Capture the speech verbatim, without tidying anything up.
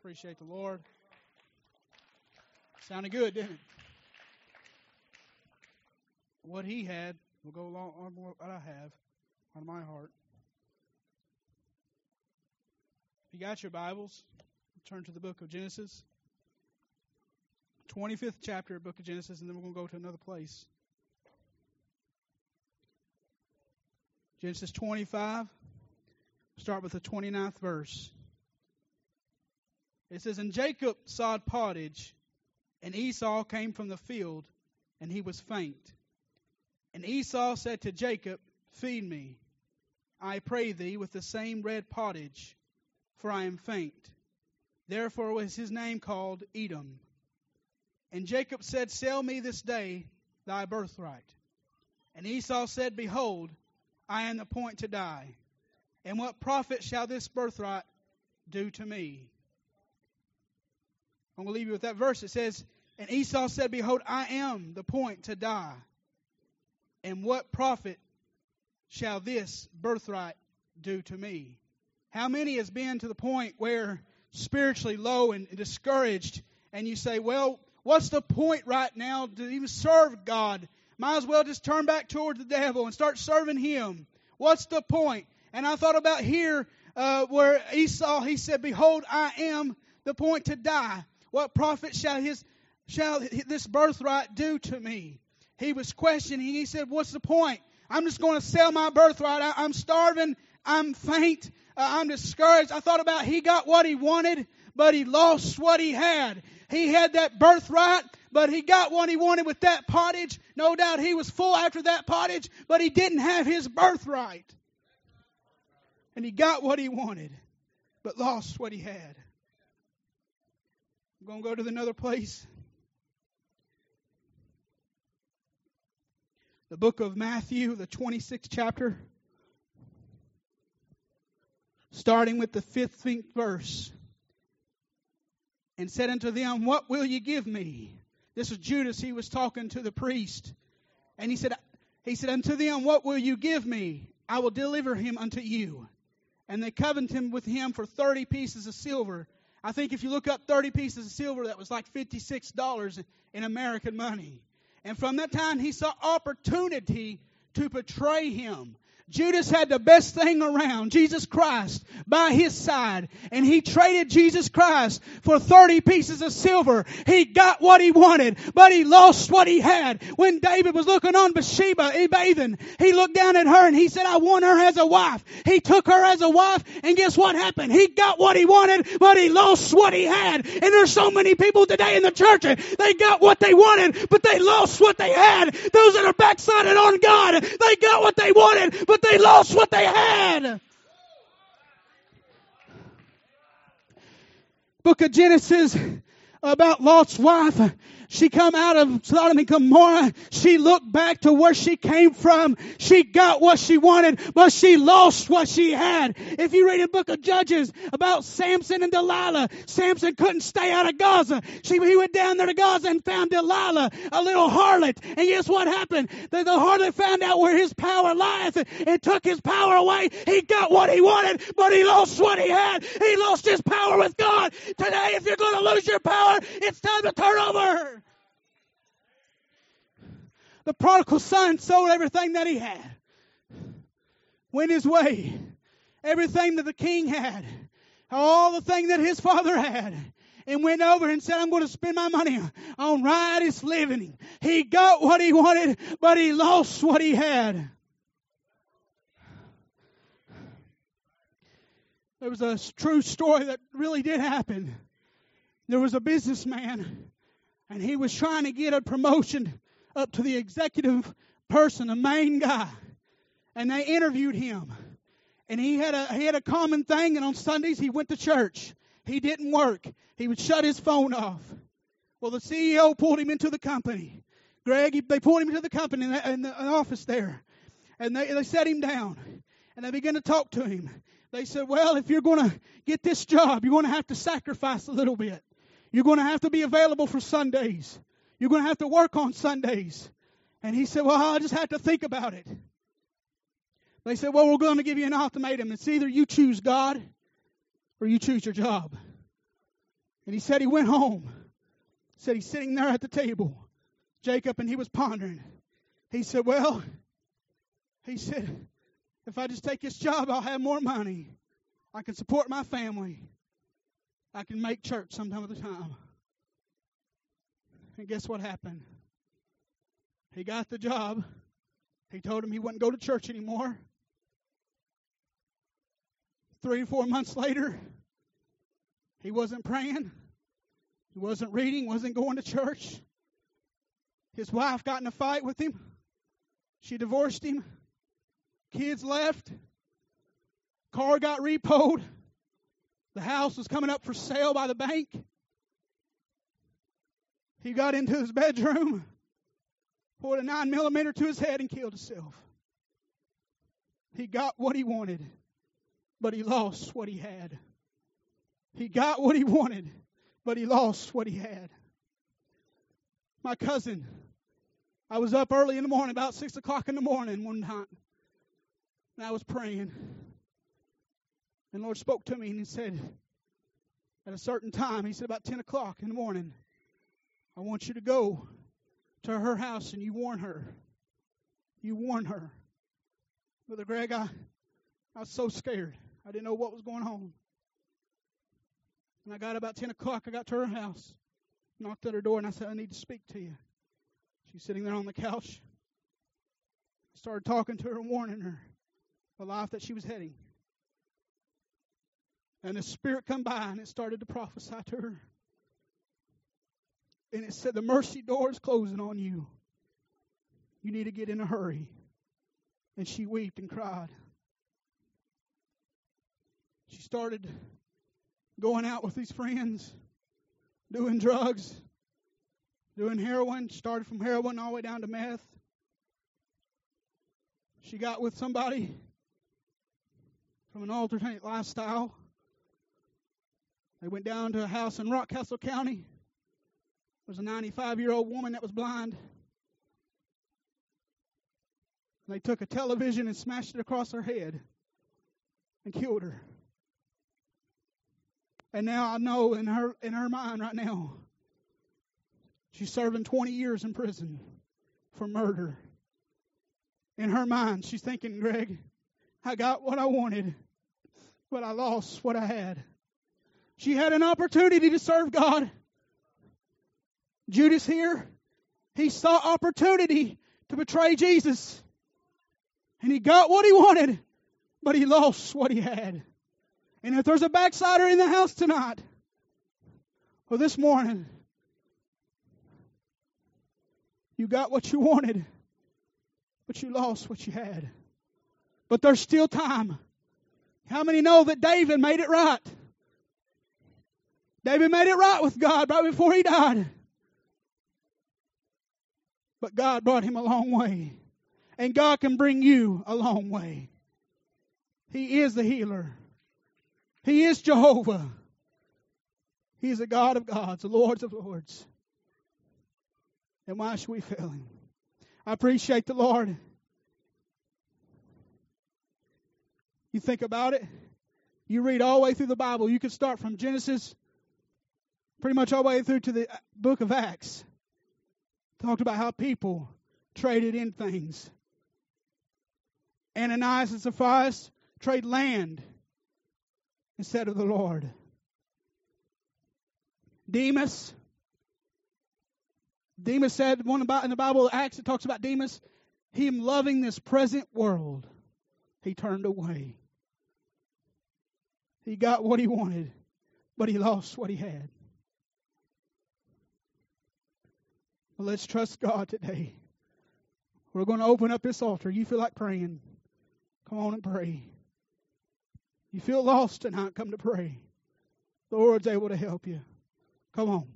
Appreciate the Lord. Sounded good, didn't it? What he had will go along with what I have on my heart. If you got your Bibles, turn to the book of Genesis. twenty-fifth chapter of the book of Genesis, and then we're going to go to another place. Genesis twenty-five, start with the twenty-ninth verse. It says, And Jacob sawed pottage, and Esau came from the field, and he was faint. And Esau said to Jacob, Feed me, I pray thee, with the same red pottage, for I am faint. Therefore was his name called Edom. And Jacob said, Sell me this day thy birthright. And Esau said, Behold, I am the point to die. And what profit shall this birthright do to me? I'm going to leave you with that verse. It says, And Esau said, Behold, I am the point to die. And what profit shall this birthright do to me? How many has been to the point where spiritually low and discouraged, and you say, well, what's the point right now to even serve God? Might as well just turn back toward the devil and start serving him. What's the point? And I thought about here uh, where Esau, he said, Behold, I am the point to die. What profit shall his shall this birthright do to me? He was questioning. He said, what's the point? I'm just going to sell my birthright. I, I'm starving. I'm faint. Uh, I'm discouraged. I thought about he got what he wanted, but he lost what he had. He had that birthright, but he got what he wanted with that pottage. No doubt he was full after that pottage, but he didn't have his birthright. And he got what he wanted, but lost what he had. I'm going to go to another place. The book of Matthew, the twenty-sixth chapter, starting with the fifteenth verse. And said unto them, What will ye give me? This was Judas. He was talking to the priest. And he said, He said unto them, What will you give me? I will deliver him unto you. And they covenanted with him for thirty pieces of silver. I think if you look up thirty pieces of silver, that was like fifty-six dollars in American money. And from that time, he saw opportunity to betray him. Judas had the best thing around, Jesus Christ, by his side. And he traded Jesus Christ for thirty pieces of silver. He got what he wanted, but he lost what he had. When David was looking on Bathsheba bathing, he looked down at her and he said, I want her as a wife. He took her as a wife, and guess what happened? He got what he wanted, but he lost what he had. And there's so many people today in the church, they got what they wanted, but they lost what they had. Those that are backsliding on God, they got what they wanted, but they lost what they had. Book of Genesis about Lot's wife. She come out of Sodom and Gomorrah. She looked back to where she came from. She got what she wanted, but she lost what she had. If you read the book of Judges about Samson and Delilah, Samson couldn't stay out of Gaza. She, he went down there to Gaza and found Delilah, a little harlot. And guess what happened? The, the harlot found out where his power lieth and took his power away. He got what he wanted, but he lost what he had. He lost his power with God. Today, if you're going to lose your power, it's time to turn over. The prodigal son sold everything that he had. Went his way. Everything that the king had. All the thing that his father had. And went over and said, I'm going to spend my money on riotous living. He got what he wanted, but he lost what he had. There was a true story that really did happen. There was a businessman, and he was trying to get a promotion up to the executive person, the main guy. And they interviewed him. And he had a he had a common thing, and on Sundays he went to church. He didn't work. He would shut his phone off. Well, the C E O pulled him into the company. Greg, he, they pulled him into the company in the, in the office there. And they, they sat him down. And they began to talk to him. They said, well, if you're going to get this job, you're going to have to sacrifice a little bit. You're going to have to be available for Sundays. You're going to have to work on Sundays. And he said, well, I just have to think about it. They said, well, we're going to give you an ultimatum. It's either you choose God or you choose your job. And he said he went home. Said he's sitting there at the table, Jacob, and he was pondering. He said, well, he said, if I just take this job, I'll have more money. I can support my family. I can make church sometime at a time. And guess what happened? He got the job. He told him he wouldn't go to church anymore. Three or four months later, he wasn't praying. He wasn't reading, wasn't going to church. His wife got in a fight with him. She divorced him. Kids left. Car got repoed. The house was coming up for sale by the bank. He got into his bedroom, pulled a nine millimeter to his head, and killed himself. He got what he wanted, but he lost what he had. He got what he wanted, but he lost what he had. My cousin, I was up early in the morning, about six o'clock in the morning one time, and I was praying. And the Lord spoke to me, and He said, at a certain time, He said about ten o'clock in the morning, I want you to go to her house and you warn her. You warn her. Brother Greg, I, I was so scared. I didn't know what was going on. And I got about ten o'clock, I got to her house, knocked at her door, and I said, I need to speak to you. She's sitting there on the couch. I started talking to her and warning her the life that she was heading. And the Spirit come by and it started to prophesy to her. And it said, the mercy door is closing on you. You need to get in a hurry. And she wept and cried. She started going out with these friends, doing drugs, doing heroin. Started from heroin all the way down to meth. She got with somebody from an alternate lifestyle. They went down to a house in Rockcastle County. There was a ninety-five-year-old woman that was blind. They took a television and smashed it across her head and killed her. And now I know in her in her mind right now, she's serving twenty years in prison for murder. In her mind, she's thinking, Greg, I got what I wanted, but I lost what I had. She had an opportunity to serve God. Judas here, he saw opportunity to betray Jesus. And he got what he wanted, but he lost what he had. And if there's a backslider in the house tonight, or this morning, you got what you wanted, but you lost what you had. But there's still time. How many know that David made it right? David made it right with God right before he died. But God brought him a long way. And God can bring you a long way. He is the healer. He is Jehovah. He is the God of gods, the Lord of lords. And why should we fail Him? I appreciate the Lord. You think about it. You read all the way through the Bible. You can start from Genesis pretty much all the way through to the book of Acts. Talked about how people traded in things. Ananias and Sapphira trade land instead of the Lord. Demas. Demas said, one about in the Bible, Acts, it talks about Demas, him loving this present world. He turned away. He got what he wanted, but he lost what he had. Well, let's trust God today. We're going to open up this altar. You feel like praying, come on and pray. You feel lost tonight, come to pray. The Lord's able to help you. Come on.